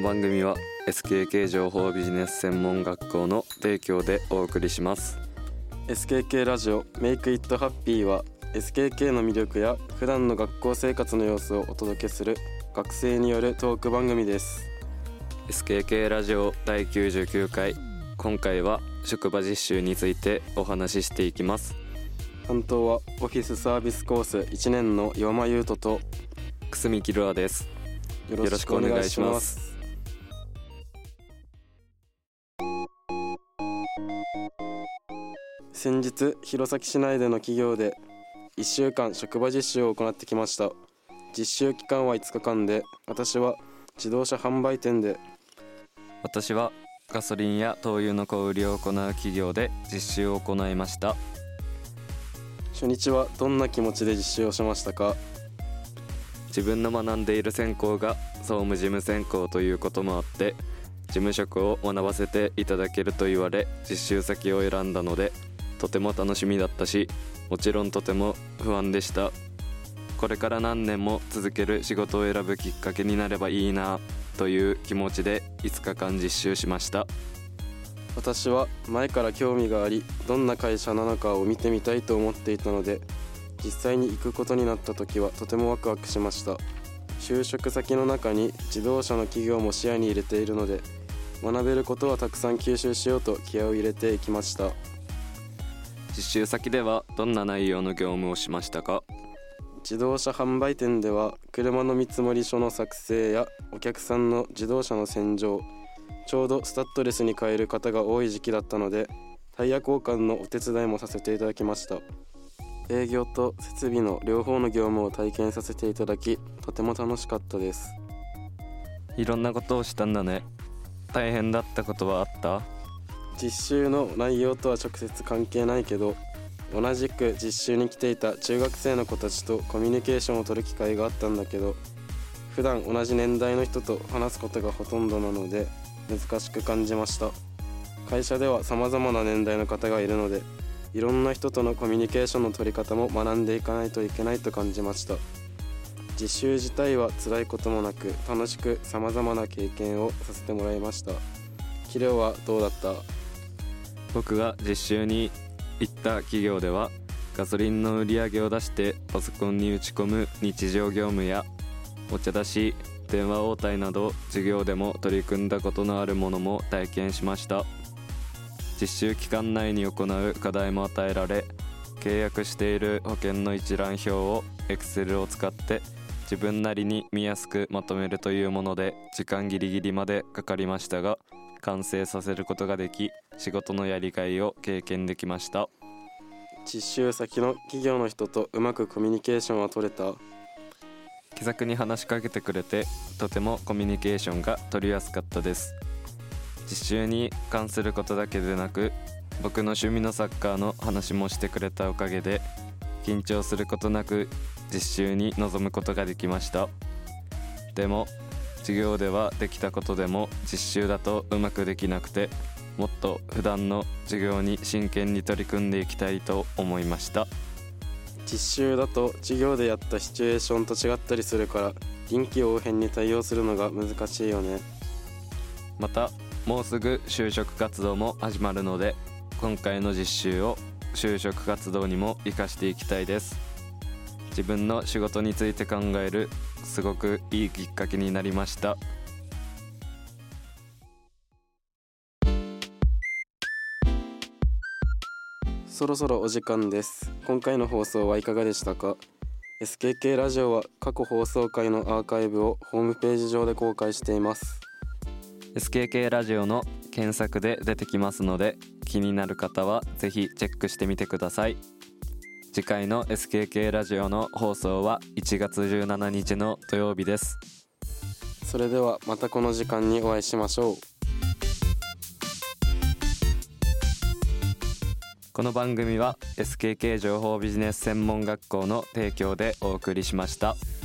番組は SKK 情報ビジネス専門学校の提供でお送りします。 SKK ラジオ Make It Happy は SKK の魅力や普段の学校生活の様子をお届けする学生によるトーク番組です。 SKK ラジオ第99回、今回は職場実習についてお話ししていきます。 担当はオフィスサービスコース1年の岩間優斗と久住キルアです。 よろしくお願いします。先日弘前市内での企業で1週間職場実習を行ってきました。実習期間は5日間で、私は自動車販売店で、 私はガソリンや灯油の小売りを行う企業で実習を行いました。 初日はどんな気持ちで実習をしましたか？ 自分の学んでいる専攻が総務事務専攻ということもあって、事務職を学ばせていただけると言われ実習先を選んだので、とても楽しみだったし、もちろんとても不安でした。これから何年も続ける仕事を選ぶきっかけになればいいなという気持ちで5日間実習しました。 私は前から興味があり、どんな会社なのかを見てみたいと思っていたので、実際に行くことになった時はとてもワクワクしました。就職先の中に自動車の企業も視野に入れているので、学べることはたくさん吸収しようと気合を入れていきました。 実習先ではどんな内容の業務をしましたか？ 自動車販売店では車の見積書の作成やお客さんの自動車の洗浄、ちょうどスタッドレスに変える方が多い時期だったので、タイヤ交換のお手伝いもさせていただきました。営業と設備の両方の業務を体験させていただき、とても楽しかったです。 いろんなことをしたんだね。大変だったことはあった？ 実習の内容とは直接関係ないけど、同じく実習に来ていた中学生の子たちとコミュニケーションを取る機会があったんだけど、普段同じ年代の人と話すことがほとんどなので難しく感じました。会社では様々な年代の方がいるので、いろんな人とのコミュニケーションの取り方も学んでいかないといけないと感じました。実習自体は辛いこともなく、楽しく様々な経験をさせてもらいました。キレオはどうだった？ 僕が実習に行った企業では、ガソリンの売り上げを出してパソコンに打ち込む日常業務や、お茶出し、電話応対など授業でも取り組んだことのあるものも体験しました。実習期間内に行う課題も与えられ、契約している保険の一覧表を Excel を使って自分なりに見やすくまとめるというもので、時間ギリギリまでかかりましたが、完成させることができ、仕事のやりがいを経験できました。 実習先の企業の人とうまくコミュニケーションは取れた？ 気さくに話しかけてくれて、とてもコミュニケーションが取りやすかったです。実習に関することだけでなく、僕の趣味のサッカーの話もしてくれたおかげで、緊張することなく実習に臨むことができました。でも授業ではできたことでも実習だとうまくできなくて、もっと普段の授業に真剣に取り組んでいきたいと思いました。 実習だと授業でやったシチュエーションと違ったりするから、臨機応変に対応するのが難しいよね。 またもうすぐ就職活動も始まるので、今回の実習を就職活動にも活かしていきたいです。自分の仕事について考えるすごくいいきっかけになりました。 そろそろお時間です。今回の放送はいかがでしたか？ SKK ラジオは過去放送回のアーカイブをホームページ上で公開しています。 SKK ラジオの検索で出てきますので、気になる方はぜひチェックしてみてください。次回の SKK ラジオの放送は1月17日の土曜日です。 それではまたこの時間にお会いしましょう。 この番組は SKK 情報ビジネス専門学校の提供でお送りしました。